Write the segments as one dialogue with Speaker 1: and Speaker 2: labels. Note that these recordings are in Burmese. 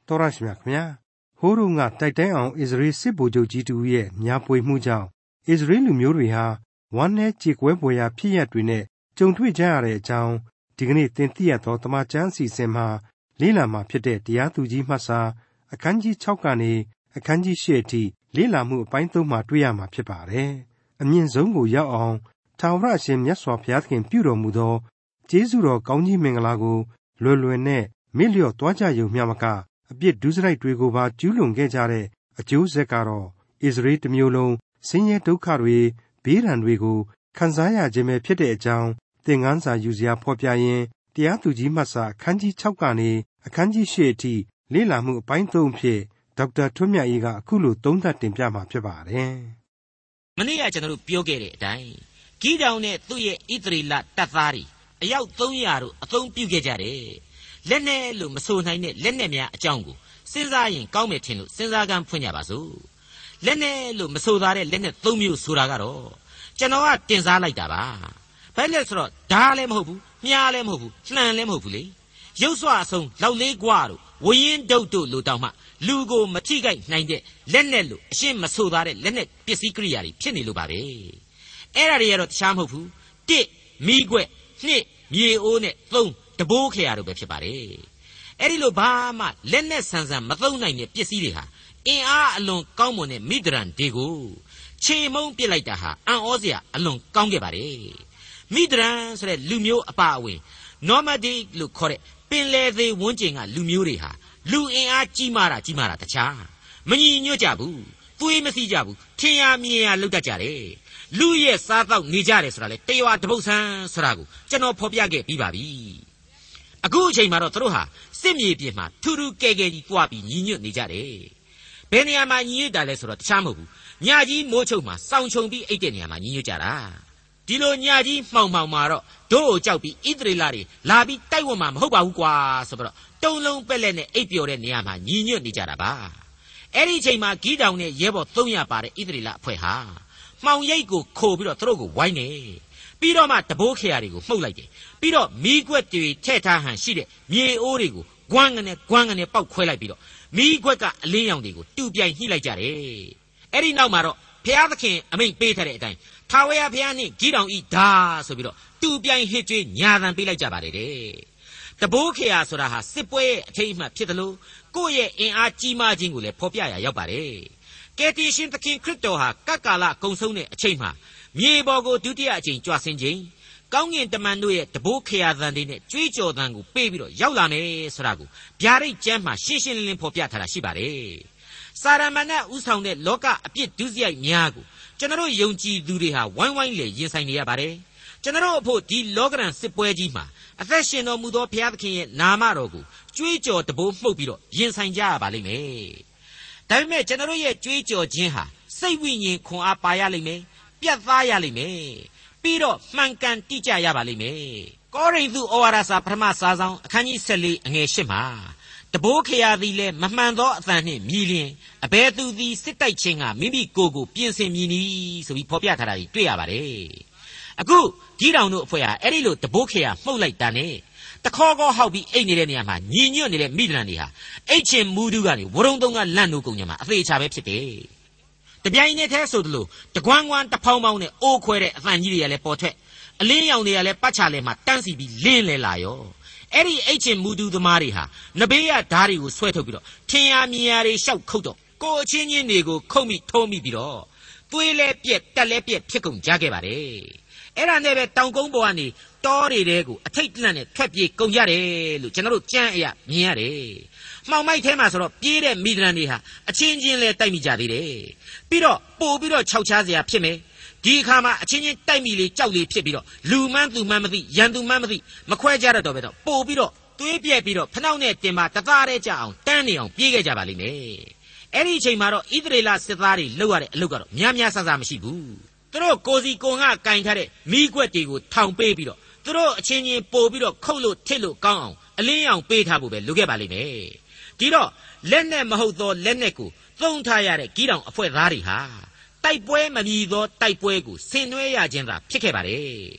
Speaker 1: တော်ရရှိမြခင်ဗျာဟိုးတို့ကတိုက်တိုင်းအောင်အစ္စရေးစစ်ဗိုလ်ချုပ်ကြီးတူရဲ့မြားပွေမှုကြောင့်အစ္စရေးလူမျိုးတွေဟာဝမ်းနဲ့ကြေကွဲပွေရာဖြစ်ရပ်တွေနဲ့ကြုံတွေ့ကြရတဲ့အကြောင်းဒီကနေ့သင်သိရသောတမန်ကျမ်းအစီအစဉ်မှာလေ့လာမှာဖြစ်တဲ့တရားသူကြီးမှတ်စာအခန်းကြီး6ကနေအခန်းကြီး8အထိလေ့လာမှုအပိုင်း3မှာတွေ့ရမှာဖြစ်ပါတယ်။အမြင့်ဆုံးကိုရောက်အောင်ထာဝရအရှင်မြတ်စွာဘုရားသခင်ပြုတော်မူသောကျေးဇူးတော်ကောင်းကြီးမင်္ဂလာကိုလွယ်လွယ်နဲ့မေ့လျော့သွားကြရုံမျှမကအပြစ်ဒုစရိုက်တွေကိုပါကျူးလွန်ခဲ့ကြတဲ့အကျိုးဆက်ကတော့ဣသရေလတစ်မျိုးလုံးဆင်းရဲဒုက္ခတွေဘေးဒဏ်တွေကိုခံစားရခြင်းပဲဖြစ်တဲ့အကြောင်းသင်ခန်းစာယူစရာဖော်ပြရင်းတရားသူကြီးမှတ်စာအခန်းကြီး6ကနေအခန်းကြီး8အထိလေ့လာမှုအပိုင်း3အဖြစ်ဒေါက်တာထွန်းမြတ်အေးကအခုလိုသုံးသပ်တင်ပြမှာဖြစ်ပါတယ်
Speaker 2: ။မနေ့ကကျွန်တော်တို့ပြောခဲ့တဲ့အတိုင်းဂိဒေါင်နဲ့သူ့ရဲ့ဣသရေလတပ်သားတွေအယောက်300တို့အသုံးပြုခဲ့ကြတယ်။လက်နဲ့လို့မဆိုနိုင်တဲ့လက်နဲ့များအကြောင်းကိုစဉ်းစားရင်ကောင်းမယ်ထင်လို့စဉ်းစားကမ်းဖွင့်ကြပါစို့။လက်နဲ့လို့မဆိုသားတဲ့လက်နဲ့3မျိုးဆိုတာကတော့ကျွန်တော်ကတင်စားလိုက်တာပါ။ဘယ်လဲဆိုတော့ဓားလည်းမဟုတ်ဘူးမြားလည်းမဟုတ်ဘူးလှန်လည်းမဟုတ်ဘူးလေ။ရုပ်စွာအဆုံးလောက်လေးကွာတို့ဝရင်ဒုတ်တို့လိုတောင်မှလူကိုမထိခိုက်နိုင်တဲ့လက်နဲ့လို့အရှင်းမဆိုသားတဲ့လက်နဲ့ပစ္စည်းကိရိယာတွေဖြစ်နေလို့ပါပဲ။အဲ့ဒါတွေကတော့တခြားမဟုတ်ဘူး။1မိခွက်2မြေအိုးနဲ့3တဘိုးခရာတို့ပဲဖြစ်ပါတယ်။အဲ့ဒီလိုဘာမှလက်နဲ့ဆန်ဆန်မသုံးနိုင်တဲ့ပစ္စည်းတွေဟာအင်အားအလွန်ကောင်းမွန်တဲ့မိဒရန်တွေကိုခြေမုံပစ်လိုက်တာဟာအံ့ဩစရာအလွန်ကောင်းခဲ့ပါတယ်။မိဒရန်ဆိုတဲ့လူမျိုးအပါအဝင်နော်မဒီလို့ခေါ်တဲ့ပင်လယ်သေးဝန်းကျင်ကလူမျိုးတွေဟာလူအင်အားကြီးမားတာတခြားမညီညွတ်ကြဘူးသွေးမစီကြဘူးထင်ရမြင်ရလောက်တတ်ကြတယ်လူရဲ့စားတော့နေကြတယ်ဆိုတာလေတရွာတပုတ်ဆန်းဆိုတာကိုကျွန်တော်ဖော်ပြခဲ့ပြီးပါပြီအခုအချိန်မှာတော့သူတို့ဟာစစ်မြေပြင်မှာထူးထူးကဲကဲကြီးတွားပြီးညီညွတ်နေကြတယ်ဘယ်နေရာမှာညီညွတ်တာလဲဆိုတော့တခြားမဟုတ်ဘူးညကြီးမိုးချုပ်မှာစောင်ချုံပြီးအိတ်တဲ့နေရာမှာညီညွတ်ကြတာဒီလိုညကြီးမှောင်မှာတော့တို့ကိုကြောက်ပြီးဣသရေလတွေလာပြီးတိုက်ဝတ်မှာမဟုတ်ပါဘူးကွာဆိုတော့တုံလုံးပက်လက်နဲ့အိပ်ပျော်တဲ့နေရာမှာညီညွတ်နေကြတာပါအဲ့ဒီအချိန်မှာဂိဒေါင်နဲ့ရဲဘော်300ပါတဲ့ဣသရေလအဖွဲ့ဟာမှောင်ရိပ်ကိုခိုပြီးတော့သူတို့ကိုဝိုင်းနေပြီးတော့မှတဘိုးခရာတွေကိုမှုတ်လိုက်တယ်ပြီးတော့မီးခွက်တွေထည့်ထားဟန်ရှိတဲ့မြေအိုးတွေကိုဂွမ်းကနေပောက်ခွဲလိုက်ပြီးတော့မီးခွက်ကအလင်းရောင်တွေကိုတူပြိုင်ညှိလိုက်ကြတယ်အဲ့ဒီနောက်မှာတော့ဘုရားသခင်အမိန့်ပေးထားတဲ့အတိုင်းထာဝရဘုရားနှင့်ဂိဒေါင်ဤဓာဆိုပြီးတော့တူပြိုင်ဟစ်ကြွေးညာသံပေးလိုက်ကြပါလေတဲ့တဘိုးခရာဆိုတာဟာစစ်ပွဲရဲ့အထိတ်အမှတ်ဖြစ်တယ်လို့ကိုယ့်ရဲ့အင်အားကြီးမားခြင်းကိုလည်းဖော်ပြရရောက်ပါတယ်ကယ်တင်ရှင်သခင်ခရစ်တော်ဟာကပ်ကာလကုံဆုံးတဲ့အချိန်မှာမြေပေါ်ကိုဒုတိယအကြိမ်ကြွဆင်းခြင်းကောင်းကင်တမန်တို့ရဲ့တဘိုးခရာသံတွေနဲ့ကြွေးကြော်သံကိုပေးပြီးတော့ရောက်လာမယ်ဆိုတာကိုဗျာဒိတ်ကျမ်းမှာရှင်းရှင်းလင်းလင်းဖော်ပြထားတာရှိပါတယ်စာရမဏေဥဆောင်တဲ့လောကအပြစ်ဒုစရိုက်များကိုကျွန်တော်ယုံကြည်သူတွေဟာဝိုင်းဝိုင်းလေရင်ဆိုင်နေရပါတယ်ကျွန်တော်အဖို့ဒီလောကရန်စစ်ပွဲကြီးမှာအသက်ရှင်တော်မူသောဘုရားသခင်ရဲ့နာမတော်ကိုကြွေးကြော်တဘိုးမှုတ်ပြီးတော့ရင်ဆိုင်ကြရပါလိမ့်မယ်ဒါပေမဲ့ကျွန်တော်ရဲ့ကြွေးကြော်ခြင်းဟာစိတ်ဝိညာဉ်ခွန်အားပါရလိမ့်မယ်ပြတ်သားရလိမ့်မယ်ပြီးတော့မှန်ကန်တိကျရပါလိမ့်မယ်ကောရိန္သုဩဝါဒစာပထမစာဆောင်အခန်းကြီး14အငယ်8မှာတဘိုးခရာသည်လည်းမမှန်သောအသံနှင့်မြည်လျင်အဘယ်သူသည်စစ်တိုက်ခြင်းကမိမိကိုယ်ကိုပြင်ဆင်မည်နည်းဆိုပြီးဖော်ပြထားတာကြီးတွေ့ရပါတယ်အခုဂိဒေါင်တို့အဖွဲ့ဟာအဲ့ဒီလိုတဘိုးခရာမှုတ်လိုက်တာနဲ့တခေါကောဟောက်ပြီးအိတ်နေတဲ့နေရာမှာညီညွတ်နေတဲ့မိဒရန်တွေဟာအိတ်ချင်မူးတူးကနေဝရုံတုံးကလန့်လို့ကုန်ကြမှာအသေးချာပဲဖြစ်တယ်တပြိုင်နက်တည်းဆိုသလိုတကွမ်းကွမ်းတဖောင်းဖောင်းနဲ့အိုးခွဲတဲ့အသံကြီးတွေကလည်းပေါ်ထွက်အလင်းရောင်တွေကလည်းပတ်ချလဲမှာတန်းစီပြီးလင်းလဲလာရောအဲ့ဒီအိတ်ချင်မူးတူးသမားတွေဟာနဘေးရဓားတွေကိုဆွဲထုတ်ပြီးတော့ထင်ရမြင်ရတွေရှောက်ခုတ်တော့ကိုအချင်းချင်းတွေကိုခုတ်မိထုံးမိပြီးတော့သွေးလဲပြက်တက်လဲပြက်ဖြစ်ကုန်ကြခဲ့ပါတယ်အဲ့ဒါနဲ့ပဲတောင်ကုန်းပေါ်ကနေတောတွေတဲကိုအထိတ်တလန့်နဲ့ထွက်ပြေးကုန်ကြတယ်လို့ကျွန်တော်တို့ကြမ်းအရမြင်ရတယ်မှောင်မိုက်ထဲမှာဆိုတော့ပြေးတဲ့မိဒရန်တွေဟာအချင်းချင်းလဲတိုက်မိကြသေးတယ်ပြီးတော့ပို့ပြီးတော့ခြောက်ချားစရာဖြစ်မယ်ဒီအခါမှာအချင်းချင်းတိုက်မိလေကြောက်လေဖြစ်ပြီးတော့လူမှန်းသူမှန်းမသိရန်သူမှန်းမသိမခွဲကြတော့ပဲတော့ပို့ပြီးတော့သွေးပြက်ပြီးတော့ဖနှောက်နဲ့တင်ပါတသားတဲ့ကြအောင်တန်းနေအောင်ပြေးခဲ့ကြပါလိမ့်မယ်အဲ့ဒီအချိန်မှာတော့ဣသရေလစစ်သားတွေလှုပ်ရတဲ့အလုပ်ကတော့များများဆဆမရှိဘူးသူတို့ကိုစီကိုငှကင်ထားတဲ့မိခွက်တွေကိုထောင်ပေးပြီးတော့သူတို့အချင်းချင်းပို့ပြီးတော့ခုတ်လို့ထစ်လို့ကောင်းအောင်အလင်းရောင်ပေးထားဖို့ပဲလိုခဲ့ပါလိမ့်မယ်ဒီတော့လက်နဲ့မဟုတ်သောလက်နဲ့ကိုသုံးထားရတဲ့ဂိဒေါင်အဖွဲ့သားတွေဟာတိုက်ပွဲမမြည်သောတိုက်ပွဲကိုဆင်နွှဲရခြင်းသာဖြစ်ခဲ့ပါတယ်ဘ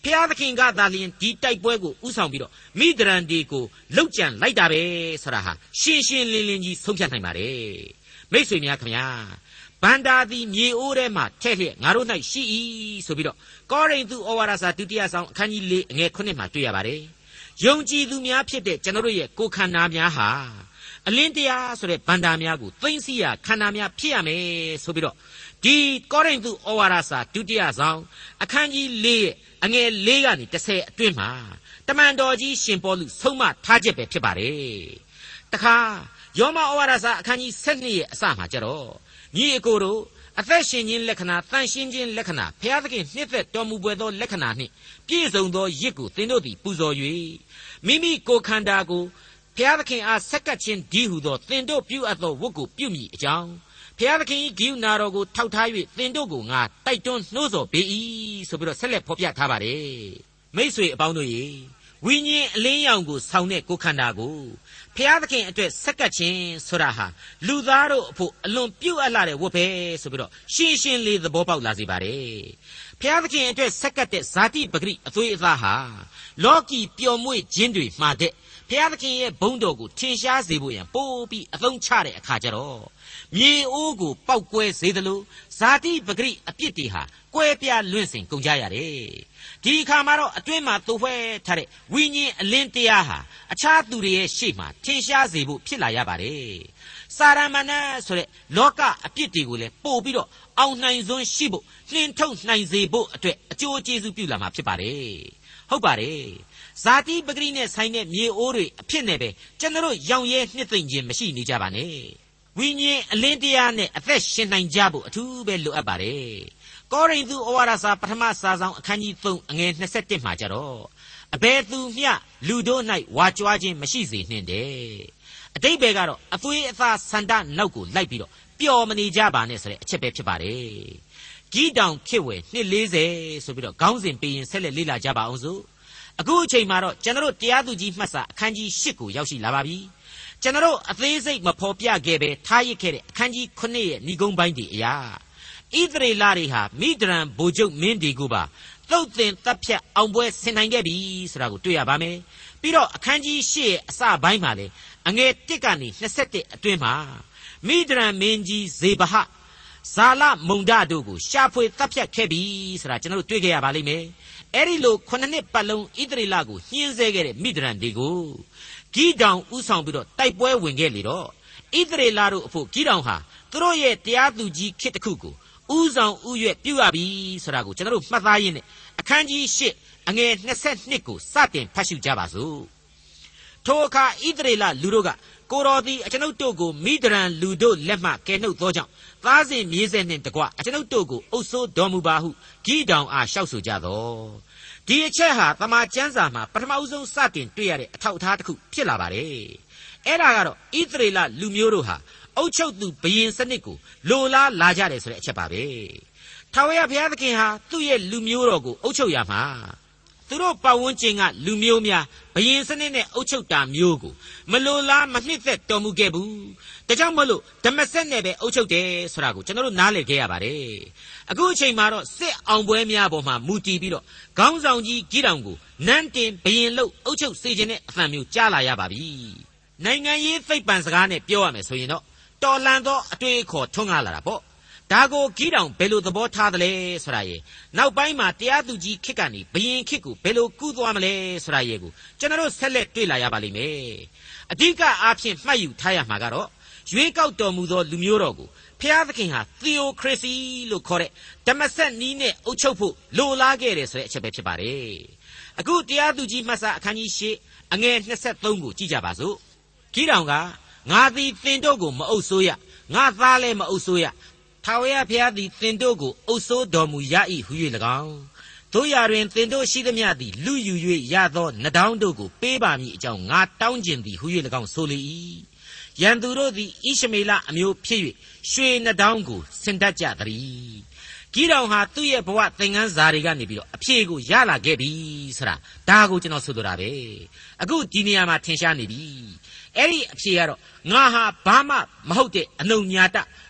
Speaker 2: ဖျားသခင်ကသာလျှင်ဒီတိုက်ပွဲကိုဥဆောင်ပြီးတော့မိဒရန်ဒီကိုလှုပ်ကြံလိုက်တာပဲဆိုတာဟာရှင်းရှင်းလင်းလင်းကြီးဆုံးဖြတ်နိုင်ပါတယ်မိတ်ဆွေများခင်ဗျာဗန္တာသည်မြေအိုးထဲမှာထဲ့လျက်ငါတို့၌ရှိ၏ဆိုပြီးတော့ကောရိန္သုဩဝါဒစာဒုတိယဆောင်အခန်းကြီး4အငယ်9မှာတွေ့ရပါတယ်ယုံကြည်သူများဖြစ်တဲ့ကျွန်တော်တို့ရဲ့ကိုယ်ခန္ဓာများဟာအလင်းတရားဆိုတဲ့ဗန္တာများကိုသိမ့်စီရခန္ဓာများဖြစ်ရမယ်ဆိုပြီးတော့ဒီကောရိန္သုဩဝါဒစာဒုတိယဆောင်အခန်းကြီး4ရဲ့အငယ်4ကနေ10အတွင်းမှာတမန်တော်ကြီးရှင်ပေါလုဆုံးမထားချက်ပဲဖြစ်ပါတယ်တခါယောမဩဝါဒစာအခန်းကြီး7ရဲ့အစမှာကြတော့ညီအကိုတို့အသက်ရှင်ခြင်းလက္ခဏာတန်ရှင်းခြင်းလက္ခဏာဘုရားသခင်နှစ်သက်တော်မူပွေသောလက္ခဏာနှင့်ပြည့်စုံသောရစ်ကိုသင်တို့သည်ပူဇော်၍မိမိကိုယ်ခန္ဓာကိုဘုရားသခင်အားဆက်ကပ်ခြင်းဒီဟုသောသင်တို့ပြုအပ်သောဝတ်ကိုပြုမိအကြောင်းဘုရားသခင်၏ဂိယူနာတော်ကိုထောက်ထား၍သင်တို့ကိုငါတိုက်တွန်းနှိုးဆော်ပေ၏ဆိုပြီးတော့ဆက်လက်ဖော်ပြထားပါတယ်မိတ်ဆွေအပေါင်းတို့ရေဝိညာဉ်အလင်းရောင်ကိုဆောင်တဲ့ကိုယ်ခန္ဓာကိုဖျားသခင်အတွက်ဆက်ကပ်ခြင်းဆိုတာဟာလူသားတို့အဖို့အလွန်ပြုတ်အပ်လာတဲ့ဝတ်ပဲဆိုပြီးတော့ရှင်းရှင်းလေးသဘောပေါက်လာစေပါတယ်ဖျားသခင်အတွက်ဆက်ကပ်တဲ့ဇာတိပဂရိအသွေးအသားဟာလောကီပျော်မွေ့ခြင်းတွေမှာတဲ့ဖျားသခင်ရဲ့ဘုန်းတော်ကိုထင်ရှားစေဖို့ရန်ပို့ပြီးအသုံးချတဲ့အခါကျတော့မြေအိုးကိုပောက်ကွဲစေသလိုဇာတိပဂရိအပြစ်တွေဟာကွဲပြားလွင့်စင်ကုန်ကြရတယ်ဒီအခါမှာတော့အတွင်းမှာသို့ဖွဲ့ထားတဲ့ဝိညာဉ်အလင်းတရားဟာအခြားသူတွေရဲ့ရှေ့မှာထင်ရှားစေဖို့ဖြစ်လာရပါတယ်စာရမဏေဆိုတဲ့လောကအပြစ်တွေကိုလည်းပို့ပြီးတော့အောင်နိုင်စွန်းရှိဖို့နှင်ထုတ်နိုင်စေဖို့အတွက်အကျိုးကျေးဇူးပြုလာမှာဖြစ်ပါတယ်ဟုတ်ပါတယ်ဇာတိပဂရိနဲ့ဆိုင်တဲ့မြေအိုးတွေအဖြစ်နဲ့ပဲကျွန်တော်ရောင်ရဲနှစ်သိမ့်ခြင်းမရှိနေကြပါနဲ့ဝိညာဉ်အလင်းတရားနဲ့အသက်ရှင်နိုင်ကြဖို့အထူးပဲလိုအပ်ပါတယ်ကောရိန္သုဩဝါဒစာပထမစာဆောင်အခန်းကြီး3အငယ်21မှာကြတော့အဘယ်သူမျှလူတို့၌ဝါကြွားခြင်းမရှိစေနှင့်တဲ့အတိတ်ဘယ်ကတော့အသွေးအသားဆန္ဒနောက်ကိုလိုက်ပြီးတော့ပျော်မနေကြပါနဲ့ဆိုတဲ့အချက်ပဲဖြစ်ပါတယ်ဂီတောင်ခေဝယ်နှစ်40ဆိုပြီးတော့ခေါင်းစဉ်ပေးရင်ဆက်လက်လေ့လာကြပါအောင်စို့အခုအချိန်မှာတော့ကျွန်တော်တရားသူကြီးမှတ်စာအခန်းကြီး8ကိုရောက်ရှိလာပါပြီကျွန်တော်အသေးစိတ်မဖော်ပြခဲ့ပဲထားရခဲ့တဲ့အခန်းကြီး9ရဲ့ဏိဂုံးပိုင်းတွေအရာဣသရေလတွေဟာမိဒရန်ဗိုလ်ချုပ်မင်းဒီကိုပါသုတ်သင်တပ်ဖြတ်အောင်ပွဲဆင်နိုင်ခဲ့ပြီဆိုတာကိုတွေ့ရပါမယ်ပြီးတော့အခန်းကြီး8ရဲ့အစပိုင်းမှာလေအငယ်1ကနေ21အတွင်းမှာမိဒရန်မင်းကြီးဇေဘဟဇာလမုန်ဒတို့ကိုရှာဖွေတပ်ဖြတ်ခဲ့ပြီဆိုတာကျွန်တော်တို့တွေ့ခဲ့ရပါလိမ့်မယ်အဲ့ဒီလို9နှစ်ပတ်လုံးဣသရေလကိုညှင်းဆဲခဲ့တဲ့မိဒရန်တွေကိုဂီတောင်ဥဆောင်ပြီးတော့တိုက်ပွဲဝင်ခဲ့လေတော့ဣသရေလတို့အဖို့ဂီတောင်ဟာသူတို့ရဲ့တရားသူကြီးခေတ်တစ်ခုကိုဥဆောင်ဥရွက်ပြုတ်ရပြီဆိုတာကိုကျွန်တော်တို့မှတ်သားရင်းနဲ့အခန်းကြီး8အငယ်22ကိုစတင်ဖတ်ရှုကြပါစို့ထိုအခါဣသရေလလူတို့ကကိုတော်သည်အကျွန်ုပ်တို့ကိုမိဒရန်လူတို့လက်မှကယ်နှုတ်သောကြောင့်သားစဉ်မြေးဆက်နှင့်တကွအကျွန်ုပ်တို့ကိုအုပ်ဆိုးတော်မူပါဟုဂီတောင်အားလျှောက်ဆိုကြသောဒီအချက်ဟာတမန်ကျမ်းစာမှာပထမဦးဆုံးစတင်တွေ့ရတဲ့အထောက်အထားတစ်ခုဖြစ်လာပါတယ်အဲ့ဒါကတော့ဣသရေလလူမျိုးတို့ဟာအုပ်ချုပ်သူဘုရင်စနစ်ကိုလိုလားလာကြတယ်ဆိုတဲ့အချက်ပါပဲထာဝရဘုရားသခင်ဟာသူ့ရဲ့လူမျိုးတော်ကိုအုပ်ချုပ်ရမှာသူတို့ပတ်ဝန်းကျင်ကလူမျိုးများဘုရင်စနစ်နဲ့အုပ်ချုပ်တာမျိုးကိုမလိုလားမနှစ်သက်တော်မူခဲ့ဘူးဒါကြောင့်မလို့ဓမ္မစက်နဲ့ပဲအုပ်ချုပ်တယ်ဆိုတာကိုကျွန်တော်တို့နားလည်ခဲ့ရပါတယ်အခုအချိန်မှာတော့စစ်အောင်ပွဲများပေါ်မှာမူတည်ပြီးတော့ခေါင်းဆောင်ကြီးဂီတောင်ကိုနန်းတင်ဘုရင်လို့အုပ်ချုပ်စေခြင်းတဲ့အသံမျိုးကြားလာရပါပြီနိုင်ငံရေးသိပ္ပံစကားနဲ့ပြောရမယ်ဆိုရင်တော့တော်လန်သောအတွေ့အခေါ်ထွန်းကားလာတာပေါ့ဒါကိုဂီတောင်ဘယ်လိုသဘောထားသလဲဆိုတာရေနောက်ပိုင်းမှာတရားသူကြီးခေတ်ကနေဘုရင်ခေတ်ကိုဘယ်လိုကူးသွားမလဲဆိုတာရေကိုကျွန်တော်တို့ဆက်လက်တွေ့လာရပါလိမ့်မယ်အဓိကအားဖြင့်မှတ်ယူထားရမှာကတော့ရွေးကောက်တော်မူသောလူမျိုးတော်ကိုဖျားသခင်ဟာ theocracy လို့ခေါ်တဲ့ဓမ္မစက်နီးနဲ့အုပ်ချုပ်ဖို့လိုလားခဲ့တယ်ဆိုတဲ့အချက်ပဲဖြစ်ပါတယ်အခုတရားသူကြီးမှတ်စာအခန်းကြီး8အငယ်23ကိုကြည့်ကြပါစို့ဂီတောင်ကငါသည်သင်တို့ကိုမအုပ်ဆိုးရငါသားလည်းမအုပ်ဆိုးရထာဝရဘုရားသည်သင်တို့ကိုအုပ်ဆိုးတော်မူရ၏ဟု၍၎င်းတို့ရာတွင်သင်တို့ရှိသမျှသည်လူယူ၍ရသောနှဒေါင်းတို့ကိုပေးပါမည်အကြောင်းငါတောင်းကျင်သည်ဟု၍၎င်းဆိုလေ၏ရန်သူတို့သည်ဣရှမေလအမျိုးဖြစ်၍ရွှေနှဒေါင်းကိုဆင်တတ်ကြသည်ဂီတောင်ဟာသူ့ရဲ့ဘဝသင်ခန်းစာတွေကနေပြီးတော့အဖြေကိုရလာခဲ့ပြီဆိုတာဒါကိုကျွန်တော်ဆိုလိုတာပဲအခုဒီနေရာမှာထင်ရှားနေပြီအဲ့ဒီအဖြေကတော့ငါဟာဘာမှမဟုတ်တဲ့အနှုံညာတ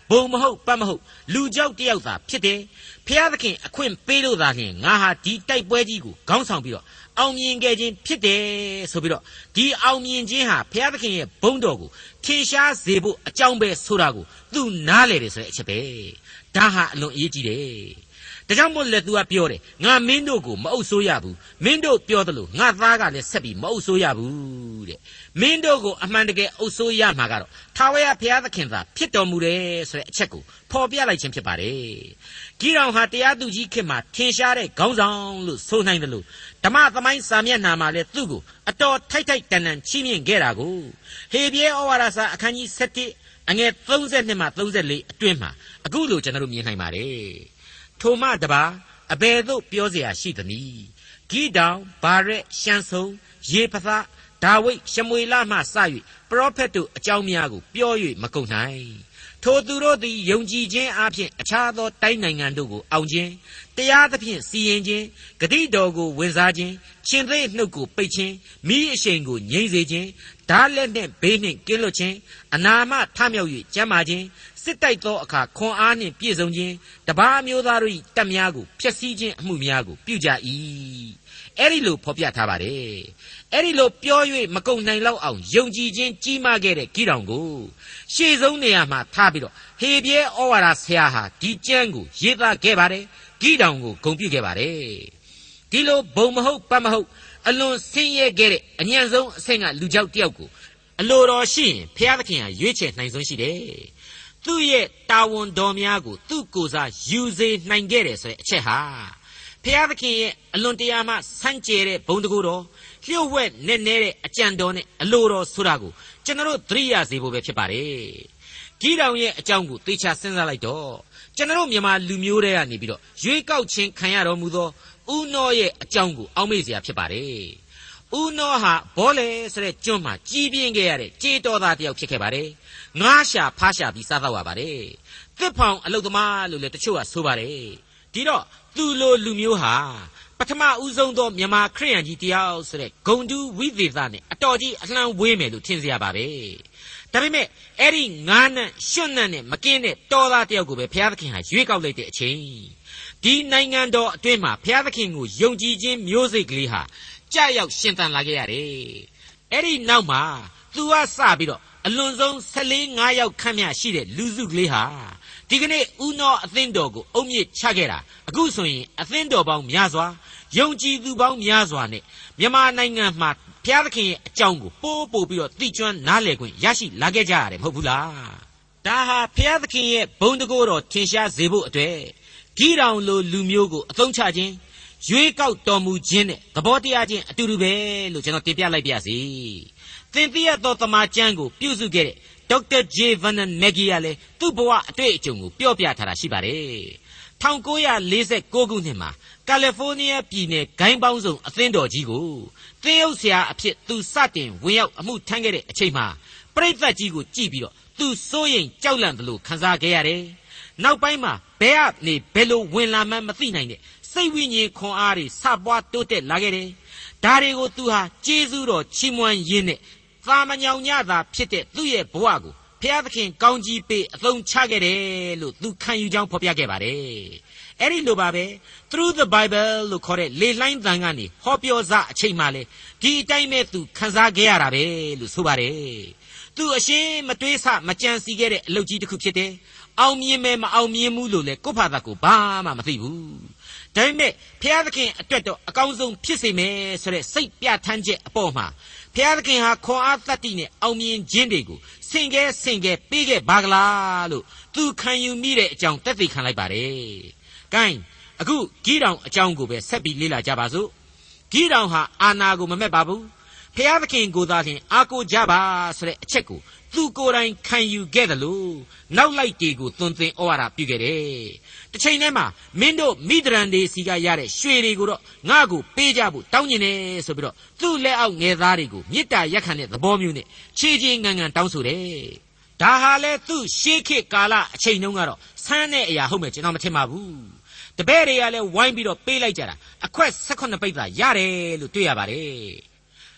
Speaker 2: ဘုံမဟုတ်ပတ်မဟုတ်လူကြောက်တယောက်သာဖြစ်တယ်ဖျားသခင်အခွင့်ပေးလို့သာလျှင်ငါဟာဒီတိုက်ပွဲကြီးကိုခေါင်းဆောင်ပြီးတော့အောင်မြင်ခဲ့ခြင်းဖြစ်တယ်ဆိုပြီးတော့ဒီအောင်မြင်ခြင်းဟာဖျားသခင်ရဲ့ဘုန်းတော်ကိုထင်ရှားစေဖို့အကြောင်းပဲဆိုတာကိုသူနားလေတယ်ဆိုတဲ့အချက်ပဲဒါဟာအလွန်အရေးကြီးတယ်ဒါကြောင့်မို့လဲသူကပြောတယ်ငါမင်းတို့ကိုမအုပ်ဆိုးရဘူးမင်းတို့ပြောသလိုငါသားကလည်းဆက်ပြီးမအုပ်ဆိုးရဘူးတဲ့မင်းတို့ကိုအမှန်တကယ်အုပ်ဆိုးရမှာကတော့ထာဝရဘုရားသခင်သာဖြစ်တော်မူတယ်ဆိုတဲ့အချက်ကိုဖော်ပြလိုက်ခြင်းဖြစ်ပါတယ်ဂိဒေါင်ဟာတရားသူကြီးခေတ်မှာထင်ရှားတဲ့ခေါင်းဆောင်လို့ဆိုနိုင်တယ်လို့ဓမ္မသမိုင်းစာမျက်နှာမှာလည်းသူ့ကိုအတော်ထိုက်ထိုက်တန်တန်ချီးမြှင့်ခဲ့တာကိုဟေဘရဲဩဝါဒစာအခန်းကြီး7အငယ်32မှ34အတွင်းမှာအခုလိုကျွန်တော်တို့မြင်နိုင်ပါတယ်ထိုမှတပါအဘယ်သို့ပြောเสียရှိသနည်းဂိဒေါင်ဗာရက်ရှန်ဆုံယေဖသဒါဝိဒ်ရှမွေလမှစ၍ပရောဖက်တို့အကြောင်းများကိုပြော၍မကုန်နိုင်ထိုသူတို့သည်ယုံကြည်ခြင်းအပြင်အခြားသောတိုင်းနိုင်ငံတို့ကိုအောင်ခြင်းတရားသဖြင့်စီရင်ခြင်းဂတိတော်ကိုဝင်စားခြင်းရှင်သေနှုတ်ကိုပိတ်ခြင်းမိအရှိန်ကိုငြိမ့်စေခြင်းဓာလက်နှင့်ဘေးနှင့်ကင်းလွတ်ခြင်းအနာမထမြောက်၍ကျမ်းမာခြင်းစစ်တိုက်သောအခါခွန်အားနှင့်ပြည့်စုံခြင်းတပါးမျိုးသားတို့၏တပ်များကိုဖျက်ဆီးခြင်းအမှုများကိုပြုကြ၏အဲ့ဒီလိုဖော်ပြထားပါတယ်အဲ့ဒီလိုပြော၍မကုန်နိုင်လောက်အောင်ယုံကြည်ခြင်းကြီးမားခဲ့တဲ့ဂိဒေါင်ကိုရှေ့ဆုံးနေရာမှာထားပြီးတော့ဟေဘရဲဩဝါဒဆရာဟာဒီကျမ်းကိုရေးသားခဲ့ပါတယ်ဂိဒေါင်ကိုဂုဏ်ပြုခဲ့ပါတယ်ဒီလိုဘုံမဟုတ်ပတ်မဟုတ်အလွန်ဆင်းရဲခဲ့တဲ့အညံ့ဆုံးအဆင့်ကလူကြောက်တယောက်ကိုအလိုတော်ရှိရင်ဘုရားသခင်ဟာရွေးချယ်နိုင်စွမ်းရှိတယ်သူ့ရဲ့တာဝန်တော်များကိုသူ့ကိုယ်စားယူစေနိုင်ခဲ့တယ်ဆိုတဲ့အချက်ဟာဘုရားသခင်ရဲ့အလွန်တရာမှဆန်းကျယ်တဲ့ဘုံတကူတော်လျှို့ဝှက်နဲ့နဲတဲ့အကြံတော်နဲ့အလိုတော်ဆိုတာကိုကျွန်တော်တို့သတိရစေဖို့ပဲဖြစ်ပါတယ်ဂိဒေါင်ရဲ့အကြောင်းကိုသေချာစဉ်းစားလိုက်တော့ကျွန်တော်တို့မြန်မာလူမျိုးတွေကနေပြီးတော့ရွေးကောက်ခြင်းခံရတော်မူသောဦးနောရဲ့အကြောင်းကိုအောက်မေ့เสียဖြစ်ပါတယ်ဦးနောဟာဘောလေဆိုတဲ့ကျွန်းမှာကြီးပြင်းခဲ့ရတဲ့ကြေးတော်သားတယောက်ဖြစ်ခဲ့ပါတယ်ငါးရှာဖားရှာပြီးစားတော့ရပါတယ်သစ်ဖောင်အလုတ်သမားလို့လည်းတချို့ကဆိုပါတယ်ဒီတော့သူလိုလူမျိုးဟာပထမဦးဆုံးသောမြန်မာခရိယန်ကြီးတယောက်ဆိုတဲ့ဂုံတူးဝိသေသနဲ့အတော်ကြီးအလှမ်းဝေးမယ်လို့ထင်เสียပါပဲဒါပေမဲ့အဲ့ဒီငါးနံ့ရွှွန့်နံ့နဲ့မကင်းတဲ့တော်သားတယောက်ကိုပဲဘုရားသခင်ဟာရွေးကောက်လိုက်တဲ့အချိန်ဒီနိုင်ငံတော်အတွင်းမှာဘုရားသခင်ကိုယုံကြည်ခြင်းမျိုးစိတ်ကလေးဟာကြာရောက်ရှင်သန်လာခဲ့ရတယ်အဲ့ဒီနောက်မှာသူကစပြီးတော့အလွန်ဆုံး14-15ယောက်ခန့်မြရှိတဲ့လူစုကလေးဟာဒီကနေ့ဦးနောအသင်းတော်ကိုအုံမြင့်ချခဲ့တာအခုဆိုရင်အသင်းတော်ပေါင်းများစွာယုံကြည်သူပေါင်းများစွာနဲ့မြန်မာနိုင်ငံမှာဘုရားသခင်ရဲ့အကြောင်းကိုပို့ပြီးတော့သိကျွမ်းနားလည်ခွင့်ရရှိလာခဲ့ကြရတယ်မဟုတ်ဘူးလားဒါဟာဘုရားသခင်ရဲ့ဘုန်းတကူတော်ထင်ရှားစေဖို့အတွက်ဂိဒေါင်လိုလူမျိုးကိုအသုံးချခြင်းရွေးကောက်တော်မူခြင်းနဲ့သဘောတရားချင်းအတူတူပဲလို့ကျွန်တော်တင်ပြလိုက်ပါရစေသင်သိရသောသမာကျမ်းကိုပြုစုခဲ့တဲ့ဒေါက်တာဂျေဗန်နန်မက်ဂီကလည်းသူ့ဘဝအတွေ့အကြုံကိုပြောပြထားတာရှိပါတယ်1946ခုနှစ်မှာကယ်လီဖိုးနီးယားပြည်နယ်ဂိုင်းပေါင်းစုံအသင်းတော်ကြီးကိုသင်းအုပ်ဆရာအဖြစ်သူစတင်ဝင်ရောက်အမှုထမ်းခဲ့တဲ့အချိန်မှာပရိသတ်ကြီးကိုကြည့်ပြီးတော့သူစိုးရိမ်ကြောက်လန့်သလိုခံစားခဲ့ရတယ်နောက်ပိုင်းမှာဘယ်ကနေဘယ်လိုဝင်လာမှန်းမသိနိုင်တဲ့စိတ်ဝိညာဉ်ခွန်အားတွေစပွားတိုးတက်လာခဲ့တယ်ဒါတွေကိုသူဟာကျေးဇူးတော်ချီးမွမ်းရင်းနဲ့သာမညောင်ညတာဖြစ်တဲ့သူ့ရဲ့ဘဝကိုဘုရားသခင်ကောင်းကြီးပေးအသုံးချခဲ့တယ်လို့သူခံယူကြောင်းဖော်ပြခဲ့ပါတယ်အဲ့ဒီလိုပါပဲ Through the Bible လို့ခေါ်တဲ့လေလှိုင်းသံကနေဟောပြောစအချိန်မှလေဒီအတိုင်းပဲသူခံစားခဲ့ရတာပဲလို့ဆိုပါတယ်သူအရှင်းမတွေးဆမကြံစီခဲ့တဲ့အလုပ်ကြီးတစ်ခုဖြစ်တယ်အောင်မြင်မယ်မအောင်မြင်ဘူးလို့လေကိုယ့်ဘာသာကိုဘာမှမသိဘူးဒါပေမဲ့ဘုရားသခင်အတွက်တော့အကောင်းဆုံးဖြစ်စေမယ်ဆိုတဲ့စိတ်ပြဋ္ဌာန်းချက်အပေါ်မှာဘုရားသခင်ဟာခွန်အားသတ္တိနဲ့အောင်မြင်ခြင်းတွေကိုဆင်ကဲပေးခဲ့ပါကလားလို့သူခံယူမိတဲ့အကြောင်းသက်သေခံလိုက်ပါတယ်။ကဲအခုဂိဒေါင်အကြောင်းကိုပဲဆက်ပြီးလေ့လာကြပါစို့။ဂိဒေါင်ဟာအာနာကိုမမက်ပါဘူး။ဘုရားသခင်ကိုသာလျှင်အားကိုးကြပါဆိုတဲ့အချက်ကိုသူကိုယ်တိုင်ခံယူခဲ့တယ်လို့နောက်လိုက်တီကိုသွန်သင်ဩဝါဒပြုခဲ့တယ်။တစ်ချိန်တည်းမှာမင်းတို့မိဒရန်တွေစီကရတဲ့ရွှေတွေကိုတော့ငါ့ကိုပေးကြဖို့တောင်းကျင်တယ်ဆိုပြီးတော့သူ့လက်အောက်ငယ်သားတွေကိုမေတ္တာရက်ခံတဲ့သဘောမျိုးနဲ့ချေချေငံငံတောင်းဆိုတယ်။ဒါဟာလေသူ့ရှေးခေတ်ကာလအချိန်တုန်းကတော့ဆန်းတဲ့အရာဟုတ်မယ်ကျွန်တော်မထင်ပါဘူး။တပည့်တွေကလည်းဝိုင်းပြီးတော့ပေးလိုက်ကြတာအခွက်18ပိဿာရတယ်လို့တွေ့ရပါတယ်။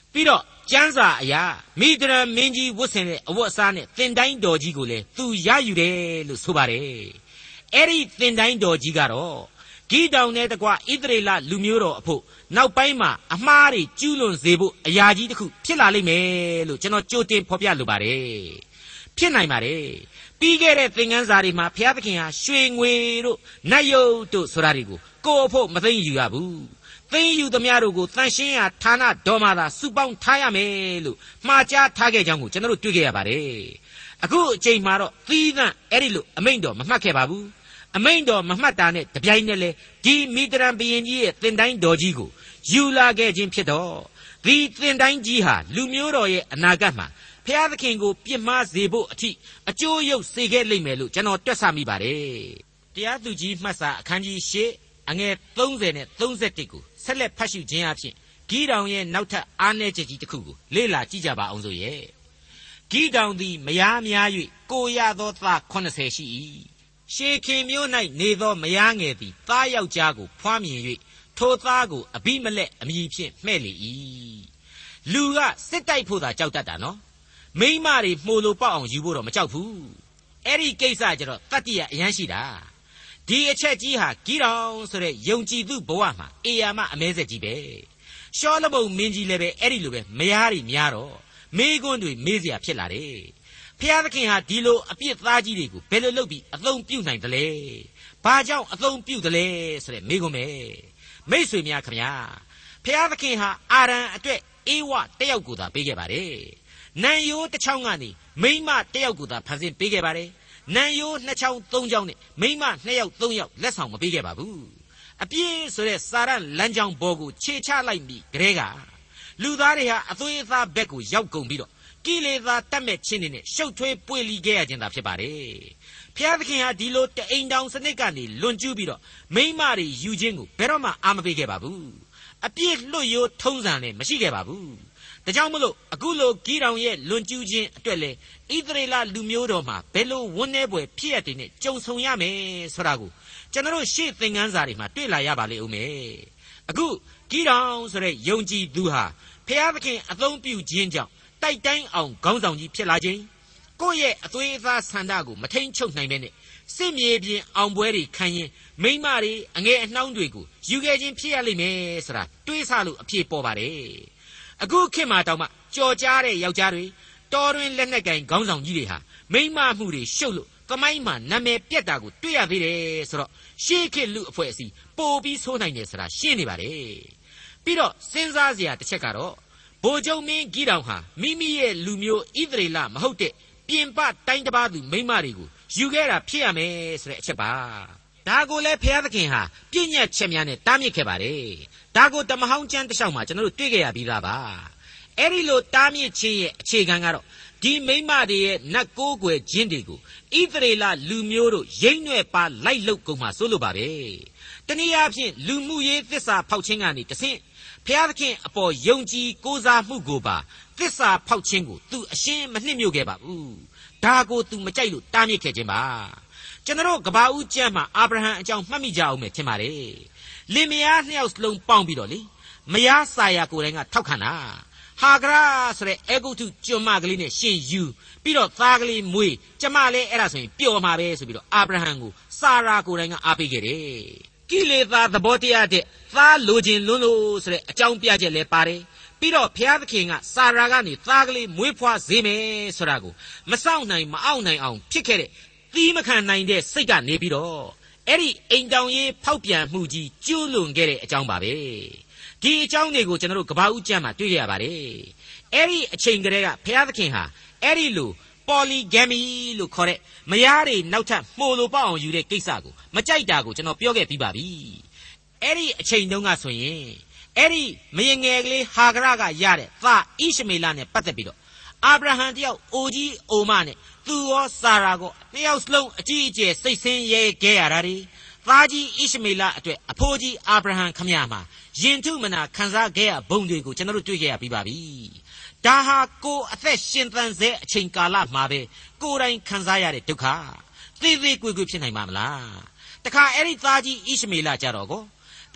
Speaker 2: ပြီးတော့ကျမ်းစာအရာမိဒရန်မင်းကြီးဝတ်ဆင်တဲ့အဝတ်အစားနဲ့သင်တိုင်းတော်ကြီးကိုလည်းသူရယူတယ်လို့ဆိုပါတယ်အဲ့ဒီသင်တိုင်းတော်ကြီးကတော့ဂိဒေါင်နဲ့တကွဣသရေလလူမျိုးတော်အဖို့နောက်ပိုင်းမှာအမှားတွေကျူးလွန်စေဖို့အရာကြီးတစ်ခုဖြစ်လာလိမ့်မယ်လို့ကျွန်တော်ကြိုတင်ဖော်ပြလိုပါတယ်ဖြစ်နိုင်ပါတယ်ပြီးခဲ့တဲ့သင်ခန်းစာတွေမှာဘုရားသခင်ဟာရွှေငွေတို့နတ်ရုပ်တို့ဆိုတာတွေကိုကိုယ့်အဖို့မသိယူရဘူးသိယူသမျှတို့ကိုတန်ရှင်းရာဌာနတော်မှာသာစုပေါင်းထားရမယ်လို့မှားကြားထားခဲ့ကြောင်းကိုကျွန်တော်တို့တွေ့ခဲ့ရပါတယ်အခုအချိန်မှာတော့သီးသန့်အဲ့ဒီလိုအမိန့်တော်မမှတ်ခဲ့ပါဘူးအမိန့်တော်မမှတ်တာနဲ့တပြိုင်နက်လေဒီမိဒရန်ဘုရင်ကြီးရဲ့သင်တိုင်းတော်ကြီးကိုယူလာခဲ့ခြင်းဖြစ်တော့ဒီသင်တိုင်းကြီးဟာလူမျိုးတော်ရဲ့အနာဂတ်မှာဖျားသခင်ကိုပြစ်မှားစေဖို့အထိအကျိုးရုပ်စေခဲ့လိမ့်မယ်လို့ကျွန်တော်တွက်ဆမိပါတယ်တရားသူကြီးမှတ်စာအခန်းကြီး၈အငယ်30နဲ့31ကိုဆက်လက်ဖတ်ရှုခြင်းအပြင်ဂိဒေါင်ရဲ့နောက်ထပ်အားနည်းချက်ကြီးတစ်ခုကိုလေ့လာကြည့်ကြပါအောင်စို့ရဲ့ဂိဒေါင်သည်မယားများ၍ကိုရသောသား80ရှိ၏ရှေခင်မြို့၌နေသောမယားငယ်သည်သားယောက်ျားကိုဖွားမြင်၍ထိုသားကိုအဘိမလက်အမည်ဖြင့်မှဲ့လေ၏လူကစစ်တိုက်ဖို့သာကြောက်တတ်တာနော်မိန်းမတွေမှုလို့ပေါက်အောင်ယူဖို့တော့မကြောက်ဘူးအဲ့ဒီကိစ္စကျတော့တတ္တိယအရန်ရှိတာဒီအချက်ကြီးဟာဂိဒေါင်ဆိုတဲ့ယုံကြည်သူဘဝမှာအေယာမအမဲဆက်ကြီးပဲရှောလမုန်မင်းကြီးလည်းပဲအဲ့ဒီလိုပဲမယားတွေများတော့မေးခွန်းတွေမေးเสียဖြစ်လာတယ်ဖျားသခင်ဟာဒီလိုအပြစ်သားကြီးတွေကိုဘယ်လိုလုပ်ပြီးအသုံးပြုနိုင်သလဲဘာကြောင့်အသုံးပြုသလဲဆိုတဲ့မေးခွန်းပဲမိတ်ဆွေများခင်ဗျာဖျားသခင်ဟာအာရန်အတွက်အေဝတယောက်ကိုသာပေးခဲ့ပါတယ်နံရိုးတစ်ချောင်းကနေမိန်းမတစ်ယောက်ကိုသာဖန်ဆင်းပေးခဲ့ပါတယ်နံရိုးနှစ်ချောင်းသုံးချောင်းနဲ့မိန်းမနှစ်ယောက်သုံးယောက်လက်ဆောင်မပေးခဲ့ပါဘူးအပြည့်ဆိုတဲ့စာရန်လမ်းကြောင်းဘောကိုခြေချလိုက်ပြီးကလေးကလူသားတွေဟာအသွေးအသားဘက်ကိုရောက်ကုန်ပြီးတော့ကိလေသာတတ်မဲ့ခြင်းတွေနဲ့ရှုပ်ထွေးပွေလီခဲ့ရခြင်းသာဖြစ်ပါတယ်ဖျားသခင်ဟာဒီလိုတအိမ်တောင်စနစ်ကနေလွန်ကျူးပြီးတော့မိန်းမတွေယူခြင်းကိုဘယ်တော့မှအာမပေးခဲ့ပါဘူးအပြည့်လွတ်ရိုးထုံးစံလည်းမရှိခဲ့ပါဘူးဒါကြောင့်မလို့အခုလိုဂိဒေါင်ရဲ့လွန်ကျူးခြင်းအတွက်လေဣသရေလလူမျိုးတော်မှာဘယ်လိုဝန်းနေပွဲဖြစ်ရတဲ့နဲ့ကြုံဆုံရမယ်ဆိုတာကိုကျွန်တော်ရှေ့သင်ခန်းစာတွေမှာတွေ့လာရပါလိမ့်ဦးမယ်အခုဂိဒေါင်ဆိုတဲ့ယုံကြည်သူဟာဖျားသခင်အသုံးပြုခြင်းကြောင့်တိုက်တိုင်းအောင်ခေါင်းဆောင်ကြီးဖြစ်လာခြင်းကိုယ့်ရဲ့အသွေးအသားဆန္ဒကိုမထိန်ချုပ်နိုင်ပဲနဲ့စစ်မြေပြင်အောင်ပွဲတွေခံရင်မိန်းမတွေအငယ်အနှောင်းတွေကိုယူခဲ့ခြင်းဖြစ်ရလိမ့်မယ်ဆိုတာတွေးဆလို့အပြေပေါ်ပါတယ်အခုခေတ်မှာတောင်မှကြော်ကြားတဲ့ယောက်ျားတွေတော်တွင်လက်နက်ကင်ခေါင်းဆောင်ကြီးတွေဟာမိန်းမမှုတွေရှုပ်လို့သမိုင်းမှာနာမည်ပြတ်တာကိုတွေ့ရသေးတယ်ဆိုတော့ရှေးခေတ်လူအဖွဲ့အစည်းပိုပြီးဆိုးနိုင်တယ်ဆိုတာရှင်းနေပါတယ်ပြီးတော့စဉ်းစားစရာတစ်ချက်ကတော့ဗိုလ်ချုပ်မင်းဂိဒေါင်ဟာမိမိရဲ့လူမျိုးဣသရေလမဟုတ်တဲ့ပြင်ပတိုင်းတစ်ပါးသူမိန်းမတွေကိုယူခဲ့တာဖြစ်ရမယ်ဆိုတဲ့အချက်ပါဒါကိုလည်းဘုရားသခင်ဟာပြည့်ညတ်ချက်များနဲ့တားမြစ်ခဲ့ပါတယ်ဒါကိုတမဟောင်းကျမ်းတစ်လျှောက်မှာကျွန်တော်တို့တွေ့ခဲ့ရပြီးသားပါအဲ့ဒီလိုတားမြစ်ခြင်းရဲ့အခြေခံကတော့ဒီမိန်းမတွေရဲ့နတ်ကိုးကွယ်ခြင်းတွေကိုဣသရေလလူမျိုးတို့ရိမ့်ညွဲ့ပါလိုက်လုကုန်မှာစိုးလို့ပါပဲတနည်းအားဖြင့်လူမှုရေးသစ္စာဖောက်ခြင်းကနေတဆင့်ဘုရားသခင်အပေါ်ယုံကြည်ကိုးစားမှုကိုပါသစ္စာဖောက်ခြင်းကိုသူအရှင်းမနှစ်မြို့ခဲ့ပါဘူးဒါကိုသူမကြိုက်လို့တားမြစ်ခဲ့ခြင်းပါကျွန်တော်ကဘာဦးကျမ်းမှာအာဗြဟံအကြောင်းမှတ်မိကြအောင်မယ်ထင်ပါတယ်လင်မယားနှစ်ယောက်စလုံးပေါင်းပြီးတော့လေမယားစာယာကိုယ်တိုင်ကထောက်ခံတာဟာဂရာဆိုတဲ့အေဂုတ်ထုကျွန်းမကလေးနဲ့ရှင်ယူပြီးတော့သားကလေးမွေးကျမလည်းအဲ့ဒါဆိုရင်ပျော်မှာပဲဆိုပြီးတော့အာဗြဟံကိုစာရာကိုယ်တိုင်ကအားပေးခဲ့တယ်ကိလေသာသဘောတရားတဲ့သားလိုချင်လွန်းလို့ဆိုတဲ့အကြောင်းပြချက်လည်းပါတယ်ပြီးတော့ဘုရားသခင်ကစာရာကနေသားကလေးမွေးဖွားစေမယ်ဆိုတာကိုမစောင့်နိုင်မအောင်နိုင်အောင်ဖြစ်ခဲ့တဲ့သီးမခံနိုင်တဲ့စိတ်ကနေပြီးတော့အဲ့ဒီအိမ်တောင်ရေးဖောက်ပြန်မှုကြီးကျူးလွန်ခဲ့တဲ့အကြောင်းပါပဲဒီအကြောင်းတွေကိုကျွန်တော်တို့ကဘာဦးကျမ်းမှာတွေ့ရပါတယ်အဲ့ဒီအချိန်ကလေးကဘုရားသခင်ဟာအဲ့ဒီလိုpolygamy လို့ခေါ်တဲ့မယားတွေနောက်ထပ်မှိုလိုပေါအောင်ယူတဲ့ကိစ္စကိုမကြိုက်တာကိုကျွန်တော်ပြောခဲ့ပြီးပါပြီအဲ့ဒီအချိန်တုန်းကဆိုရင်အဲ့ဒီမယငယ်ကလေးဟာဂရကရတဲ့သားဣရှမေလနဲ့ပတ်သက်ပြီးတော့အာဗြဟံတယောက်အိုကြီးအိုမနဲ့သူရောစာရာကိုနှစ်ယောက်စလုံးအကြီးအကျယ်စိတ်ဆင်းရဲခဲ့ရတာတွေသားကြီးဣရှမေလအတွက်အဖိုးကြီးအာဗြဟံခမရမှာရင်ထုမနာခံစားခဲ့ရဘုံတွေကိုကျွန်တော်တို့တွေ့ခဲ့ရပြီးပါပြီဒါဟာကိုအသက်ရှင်သန်စေအချိန်ကာလမှာပဲကိုယ်တိုင်ခံစားရတဲ့ဒုက္ခသေသေးကွေကွေဖြစ်နိုင်မှာမလားတခါအဲ့ဒီသားကြီးဣရှမေလကြတော့ကိုဖ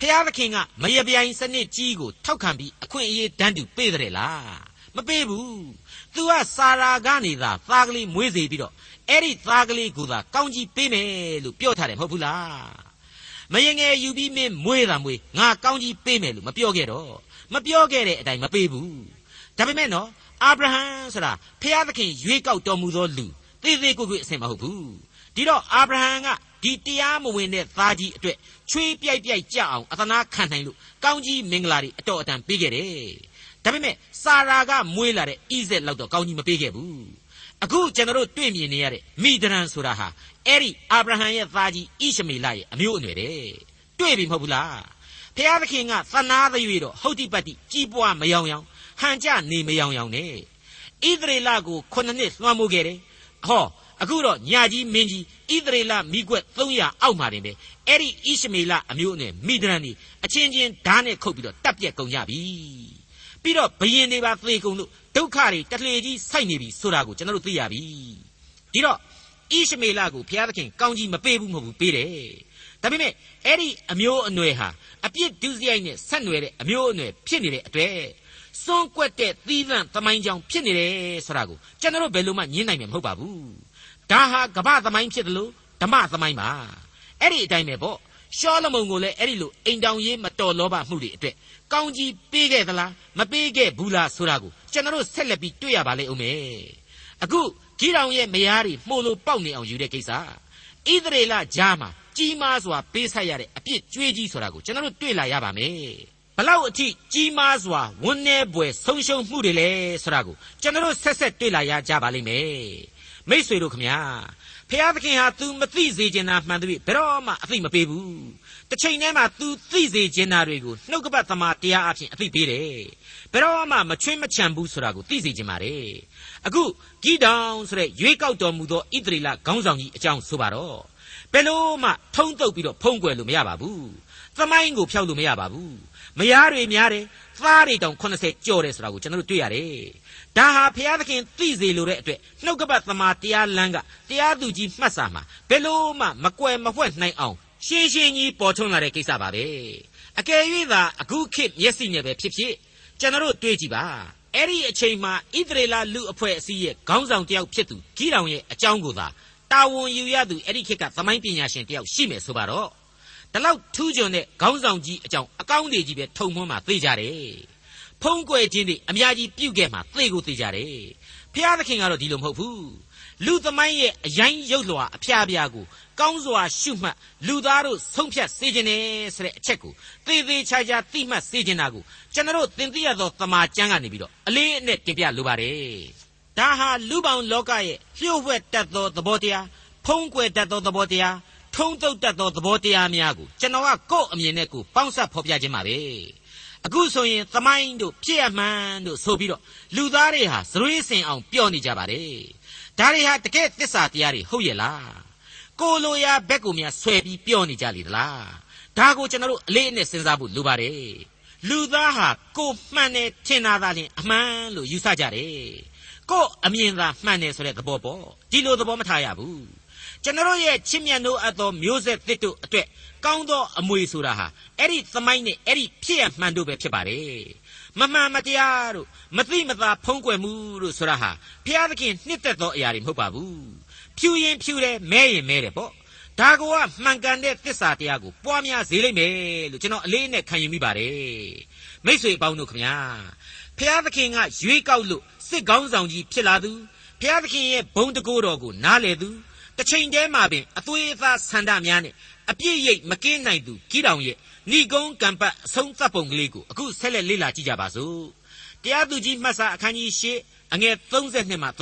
Speaker 2: ဖျားသခင်ကမရပြိုင်စနစ်ကြီးကိုထောက်ခံပြီးအခွင့်အရေးတန်းတူပေးတယ်လားမပေးဘူးသူကစာရာကနေသာသားကလေးမွေးစေပြီးတော့အဲ့ဒီသားကလေးကိုသာကောင်းကြီးပေးမယ်လို့ပြောထားတယ်မဟုတ်ဘူးလားမယငယ်ယူပြီးမင်းမွေးတာမွေးငါကောင်းကြီးပေးမယ်လို့မပြောခဲ့တော့မပြောခဲ့တဲ့အတိုင်းမပေးဘူးဒါပေမဲ့နော်အာဗြဟံဆိုတာဖျားသခင်ရွေးကောက်တော်မူသောလူသေးသေးကိုယ်ကိုယ်အစင်မဟုတ်ဘူးဒီတော့အာဗြဟံကဒီတရားမဝင်တဲ့သားကြီးအတွက်ချွေးပြိုက်ပြိုက်ကြအောင်အသနာခံနိုင်လို့ကောင်းကြီးမင်္ဂလာတွေအတော်အတန်ပေးခဲ့တယ်ဒါပေမဲ့စာရာကမွေးလာတဲ့ဣဇက်လောက်တော့ကောင်းကြီးမပေးခဲ့ဘူးအခုကျွန်တော်တို့တွေ့မြင်နေရတဲ့မိဒရန်ဆိုတာဟာအဲ့ဒီအာဗြဟံရဲ့သားကြီးဣရှမေလရဲ့အမျိုးအနွယ်တဲ့တွေ့ပြီမဟုတ်ဘူးလားဖျားသခင်ကသနာသရွေတော့ဟုတ်တိပတ်တိကြီးပွားမယောင်ယောင်ဟန်ကြနေမယောင်ယောင်နဲ့ဣသရေလကို9နှစ်လွှမ်းမိုးခဲ့တယ်ဟောအခုတော့ညာကြီးမင်းကြီးဣသရေလမိကွက်300အောက်မှာတင်ပဲအဲ့ဒီဣရှမေလအမျိုးအနွယ်မိဒရန်นี่အချင်းချင်းဓာတ်နဲ့ခုတ်ပြီးတော့တပ်ပြက်ကုန်ကြပြီပြီးတော့ဘယင်တွေပါသေကုန်လို့ဒုက္ခတွေတလှေကြီးစိုက်နေပြီဆိုတာကိုကျွန်တော်တို့သိရပြီဒီတော့ဣရှမေလကိုဘုရားသခင်ကောင်းကြီးမပေးဘူးမဟုတ်ဘူးပေးတယ်ဒါပေမဲ့အဲ့ဒီအမျိုးအနွယ်ဟာအပြစ်ဒုစရိုက်နဲ့ဆက်နွယ်တဲ့အမျိုးအနွယ်ဖြစ်နေတဲ့အတွက်စွန့်ကွက်တဲ့သီးသန့်သမိုင်းကြောင်ဖြစ်နေတယ်ဆိုတာကိုကျွန်တော်တို့ဘယ်လိုမှညင်းနိုင်မှာမဟုတ်ပါဘူးဒါဟာကမ္ဘာသမိုင်းဖြစ်တယ်လို့ဓမ္မသမိုင်းပါအဲ့ဒီအတိုင်းပဲပေါ့ရှောလမုန်ကိုလည်းအဲ့ဒီလိုအိမ်တောင်ရေးမတော်လောဘမှုတွေအတွက်ကောင်းကြီးပေးခဲ့သလားမပေးခဲ့ဘူးလားဆိုတာကိုကျွန်တော်တို့ဆက်လက်ပြီးတွေ့ရပါလိမ့်ဦးမယ်အခုဂိဒေါင်ရဲ့မယားတွေမှုလို့ပေါက်နေအောင်ယူတဲ့ကိစ္စဣသရေလကြားမှာကြီးမားစွာပေးဆက်ရတဲ့အပြစ်ကြွေးကြီးဆိုတာကိုကျွန်တော်တို့တွေ့လာရပါမယ်ဘလောက်အထိကြီးမားစွာဝန်းနေပွေဆုံးရှုံးမှုတွေလဲဆိုတာကိုကျွန်တော်တို့ဆက်တွေ့လာရကြပါလိမ့်မယ်မိတ်ဆွေတို့ခမညာဖျားသခင်ဟာ तू မသိစေချင်တာမှန်တယ်ဘယ်တော့မှအသိမပေးဘူးတစ်ချိန်တည်းမှာ तू သိစေချင်တာတွေကိုနှုတ်ကပတ်သမာတရားအဖြစ်အသိပေးတယ်ဘယ်တော့မှမချွင်းမချံဘူးဆိုတာကိုသိစေချင်ပါတယ်အခုဂိဒေါင်ဆိုတဲ့ရွေးကောက်တော်မူသောဣသရေလခေါင်းဆောင်ကြီးအကြောင်းဆိုပါတော့ဘယ်လို့မှထုံးတုပ်ပြီးတော့ဖုံးကွယ်လို့မရပါဘူးသမိုင်းကိုဖျောက်လို့မရပါဘူးမယားတွေများတယ်သားတွေတောင်80ကျော်တယ်ဆိုတာကိုကျွန်တော်တို့တွေ့ရတယ်ဒါဟာဘုရားသခင်သိစေလိုတဲ့အတွက်နှုတ်ကပတ်သမာတရားလမ်းကတရားသူကြီးမှတ်စာမှာဘယ်လို့မှမကွယ်မဝှက်နိုင်အောင်ရှင်းရှင်းကြီးပေါ်ထွန်းလာတဲ့ကိစ္စပါပဲအကယ်၍သာအခုခေတ်မျက်စိနဲ့ပဲဖြစ်ဖြစ်ကျွန်တော်တို့တွေးကြည့်ပါအဲ့ဒီအချိန်မှာဣသရေလလူအဖွဲ့အစည်းရဲ့ခေါင်းဆောင်တယောက်ဖြစ်သူဂိဒေါင်ရဲ့အကြောင်းကိုသာတာဝန်ယူရသူအဲ့ဒီခေတ်ကသမိုင်းပညာရှင်တယောက်ရှိမယ်ဆိုပါတော့ဒီလောက်ထူးချွန်တဲ့ခေါင်းဆောင်ကြီးအကြောင်းအကောင်းတွေကြီးပဲထုံမွှန်းမှသိကြတယ်ဖုံးကွယ်ခြင်းတွေအများကြီးပြုတ်ခဲ့မှသိကိုသိကြတယ်ဖျားသခင်ကတော့ဒီလိုမဟုတ်ဘူးလူသမိုင်းရဲ့အရင်ရုပ်လွှာအဖျားပြားကိုကောင်းစွာရှုမှတ်လူသားတို့ဆုံးဖြတ်စေခြင်းနဲ့ဆိုတဲ့အချက်ကိုသေသေးချာချာသိမှတ်စေခြင်းတာကိုကျွန်တော်သင်သိရသောသမာကျမ်းကနေပြီးတော့အလေးအနက်တင်ပြလိုပါတယ်ဒါဟာလူပေါင်းလောကရဲ့လျှို့ဝှက်တတ်သောသဘောတရားဖုံးကွယ်တတ်သောသဘောတရားထုံးတုပ်တတ်သောသဘောတရားများကိုကျွန်တော်ကကိုယ့်အမြင်နဲ့ကိုယ်ပေါင်းစပ်ဖော်ပြခြင်းပါပဲအခုဆိုရင်သမိုင်းတို့ဖြစ်ရမှန်တို့ဆိုပြီးတော့လူသားတွေဟာဇရွေးစင်အောင်ပြောနေကြပါတယ်ဒါတွေဟာတကယ်သစ္စာတရားတွေဟုတ်ရဲ့လားကိုလိုရာဘက်ကိုများဆွဲပြီးပြောနေကြလေသလားဒါကိုကျွန်တော်တို့အလေးအနက်စဉ်းစားဖို့လိုပါတယ်လူသားဟာကိုမှန်တယ်ထင်တာသာလျှင်အမှန်လို့ယူဆကြတယ်ကိုအမြင်သာမှန်တယ်ဆိုတဲ့သဘောပေါ့ဒီလိုသဘောမထားရဘူးကျွန်တော်ရဲ့ချစ်မြတ်နိုးအပ်သောမျိုးဆက်သစ်တို့အတွက်ကောင်းသောအမွေဆိုတာဟာအဲ့ဒီသမိုင်းနဲ့အဲ့ဒီဖြစ်ရမှန်တို့ပဲဖြစ်ပါတယ်မမှန်မတရားတို့မသိမသာဖုံးကွယ်မှုတို့ဆိုတာဟာဘုရားသခင်နှစ်သက်သောအရာတွေမဟုတ်ပါဘူးဖြူရင်ဖြူတယ်မဲရင်မဲတယ်ပေါ့ဒါကမှန်ကန်တဲ့သစ္စာတရားကိုပွားများစေလိမ့်မယ်လို့ကျွန်တော်အလေးနဲ့ခံယူမိပါတယ်မိတ်ဆွေအပေါင်းတို့ခင်ဗျာဘုရားသခင်ကရွေးကောက်လို့စစ်ကောင်းဆောင်ကြီးဖြစ်လာသူဘုရားသခင်ရဲ့ဘုန်းတကူတော်ကိုနားလည်သူတစ်ချိန်တည်းမှာပင်အသွေးအသားဆန္ဒများနဲ့အပြည့်ရိပ်မကင်းနိုင်သူဂိဒေါင်ရဲ့ဏိကုံးကံပတ်အဆုံးသတ်ပုံကလေးကိုအခုဆက်လက်လေ့လာကြည့်ကြပါစို့တရားသူကြီးမှတ်စာအခန်းကြီး8အငယ်32မှ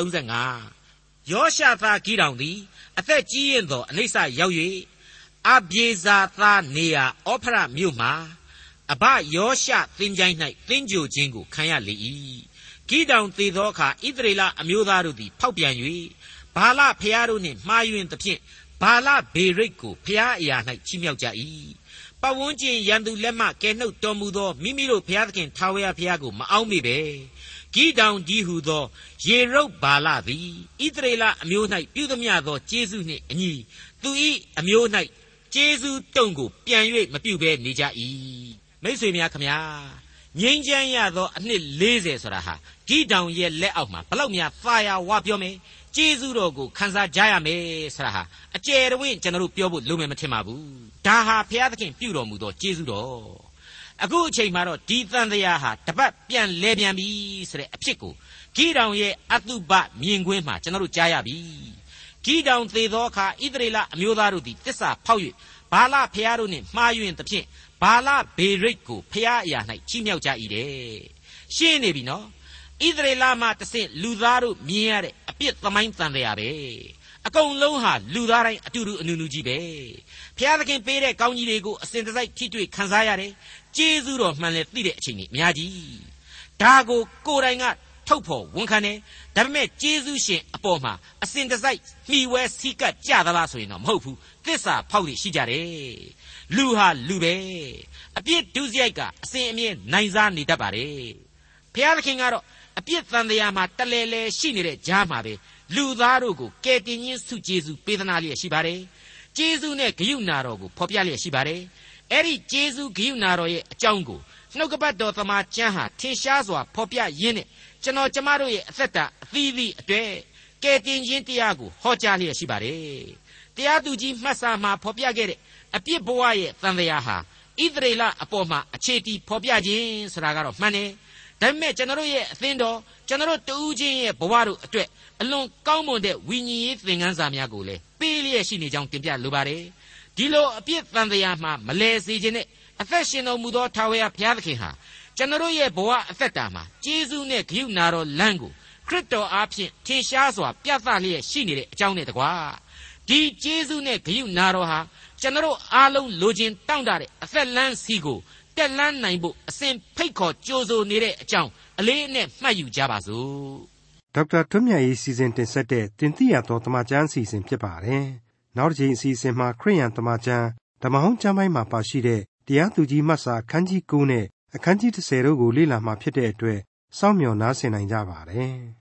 Speaker 2: 35ယောရှသားဂိဒေါင်သည်အသက်ကြီးရင်သောအနိစ္စရောက်၍အပြေဇာသားနေရာဩဖရမြို့မှာအဘယောရှသင်ချိုင်း၌သင်္ကြိုခြင်းကိုခံရလေ၏ဂိဒေါင်သေသောအခါဣသရေလအမျိုးသားတို့သည်ဖောက်ပြန်၍ဘာလဖျားတို့နှင့်မှားယွင်းသဖြင့်ဘာလဘေရိတ်ကိုဖျားအရာ၌ချီးမြှောက်ကြ၏ပဝန်းကျင်ရန်သူလက်မှကဲနှုတ်တော်မူသောမိမိတို့ဘုရားသခင်ထာဝရဘုရားကိုမအောက်မေ့ပဲဂိဒေါင်ဒီဟုသောယေရုဗ္ဗာလသည်ဣသရေလအမျိုး၌ပြုသမျှသောကျေးဇူးနှင့်အညီသူ၏အမျိုး၌ကျေးဇူးတုံးကိုပြန်၍မပြုဘဲနေကြ၏မိတ်ဆွေများခမညာငြိမ်းချမ်းရသောအနှစ်40ဆိုတာဟာဂိဒေါင်ရဲ့လက်အောက်မှာဘလောက်များသာယာဝပြောမယ်ကျေးဇူးတော်ကိုခံစားကြရမယ်ဆိုတာဟာအကျယ်တဝင့်ကျွန်တော်တို့ပြောဖို့လိုမယ်မထင်ပါဘူးဒါဟာဘုရားသခင်ပြုတော်မူသောကျေးဇူးတော်အခုအချိန်မှာတော့ဒီသံတရားဟာတပတ်ပြန်လဲပြန်ပြီဆိုတဲ့အဖြစ်ကိုဂိဒေါင်ရဲ့အတုပမြင်ကွင်းမှာကျွန်တော်တို့ကြားရပြီဂိဒေါင်သေသောအခါဣသရေလအမျိုးသားတို့သည်တစ္ဆာဖောက်၍ဘာလဖျားတို့နှင့်မှားယွင်းသဖြင့်ဘာလဘေရိတ်ကိုဖျားအရာ၌ချီးမြှောက်ကြ၏တဲ့ရှင်းနေပြီနော်ဣသရေလမှတဆင့်လူသားတို့မြင်ရတဲ့အပြစ်သမိုင်းတန်တရားပဲအကုန်လုံးဟာလူသားတိုင်းအတူတူအနူနူကြီးပဲဘုရားသခင်ပေးတဲ့ကောင်းကြီးတွေကိုအစဉ်တစိုက်ထိတွေ့ခံစားရတယ်ကျေးဇူးတော်မှန်လဲသိတဲ့အချိန်ကြီးအများကြီးဒါကိုကိုယ်တိုင်ကထုတ်ဖော်ဝန်ခံတယ်ဒါပေမဲ့ကျေးဇူးရှင်အပေါ်မှာအစဉ်တစိုက်မှီဝဲစီးကပ်ကြသလားဆိုရင်တော့မဟုတ်ဘူးသစ္စာဖောက်လို့ရှိကြတယ်လူဟာလူပဲအပြစ်ဒုစရိုက်ကအစဉ်အမြဲနိုင်စားနေတတ်ပါတယ်ဘုရားသခင်ကတော့အပြစ်သံတရားမှာတလဲလဲရှိနေတဲ့ကြားမှာပဲလူသားတို့ကိုကယ်တင်ခြင်းဆုကျေးဇူးပေးသနာလျက်ရှိပါတယ်ကျေးဇူးနဲ့ဂရုဏာတော်ကိုဖော်ပြလျက်ရှိပါတယ်အဲ့ဒီကျေးဇူးဂရုဏာတော်ရဲ့အကြောင်းကိုနှုတ်ကပတ်တော်သမာကျမ်းဟာထင်ရှားစွာဖော်ပြရင်းနဲ့ကျွန်တော်ကျမတို့ရဲ့အသက်တာအသီးသီးအတွေ့ကယ်တင်ခြင်းတရားကိုဟောကြားလျက်ရှိပါတယ်တရားသူကြီးမှတ်စာမှာဖော်ပြခဲ့တဲ့အပြစ်ဘဝရဲ့သံတရားဟာဣသရေလအပေါ်မှာအခြေတည်ဖော်ပြခြင်းဆိုတာကတော့မှန်တယ်ဒါပေမဲ့ကျွန်တော်ရဲ့အသင်းတော်ကျွန်တော်တူးချင်းရဲ့ဘဝတို့အတွက်အလွန်ကောင်းမွန်တဲ့ဝိညာဉ်ရေးသင်ခန်းစာများကိုလည်းပေးလျက်ရှိနေကြောင်းတင်ပြလိုပါတယ်ဒီလိုအပြစ်သံတရားမှာမလဲစေခြင်းနဲ့အသက်ရှင်တော်မူသောထာဝရဘုရားသခင်ဟာကျွန်တော်ရဲ့ဘဝအသက်တာမှာကျေးဇူးနဲ့ဂရုဏာတော်လမ်းကိုခရစ်တော်အားဖြင့်ထင်ရှားစွာပြသလျက်ရှိနေတဲ့အကြောင်းနဲ့တကွာဒီကျေးဇူးနဲ့ဂရုဏာတော်ဟာကျွန်တော်အားလုံးလိုချင်တောင့်တတဲ့အသက်လမ်းစီကိုတက်လန်းနိုင်ဖို့အစဉ်ဖိတ်ခေါ်ကြိုးဆိုနေတဲ့အကြောင်းအလေးအနက်မှတ်ယူကြပါစို့
Speaker 1: ဒေါက်တာထွန်းမြတ်ရေးစီစဉ်တင်ဆက်တဲ့တင်ပြတော်တမချန်းအစီအစဉ်ဖြစ်ပါတယ်နောက်တစ်ချိန်အစီအစဉ်မှာခရိယန်တမချန်းဓမ္မဟောင်းကျမ်းပိုင်းမှာပါရှိတဲ့တရားသူကြီးမှတ်စာအခန်းကြီး9နဲ့အခန်းကြီး10တို့ကိုလေ့လာမှဖြစ်တဲ့အတွက်စောင့်မျှော်နားဆင်နိုင်ကြပါတယ်